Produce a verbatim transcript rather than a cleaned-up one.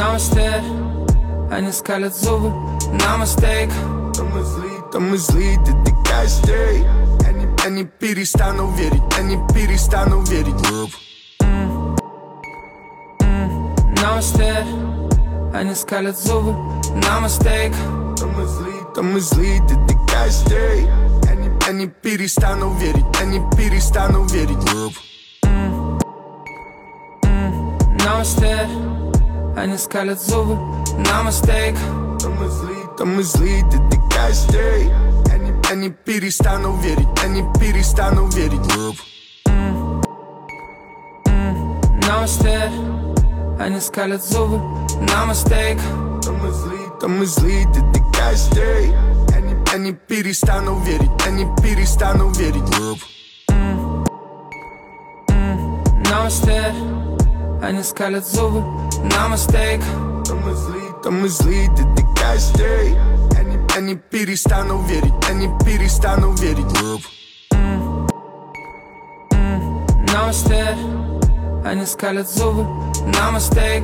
Намасте, они скалят зубы. Намастейк. То мы зли, то мы зли, ты такая стрей. Они, они перестанут верить, они перестанут верить. Намасте, они скалят зубы. Намастейк. То мы зли, то мы зли, ты такая стрей. Они, они перестанут верить, они перестанут верить. Намасте, они скалят зубы. Намастейк. То мы зли, то мы зли, ты такая стрей. Они, они перестанут верить, они перестанут верить. Намасте, они скалят зубы. Намастейк. То мы зли, то мы зли, ты такая стрей. Они, они перестанут верить, они перестанут верить. Намасте, они скалят зубы. Намастейк. То мы зли, то мы зли, ты такая стрей. Они, они перестанут верить, они перестанут верить. Намасте, они скалят зубы. Намастейк.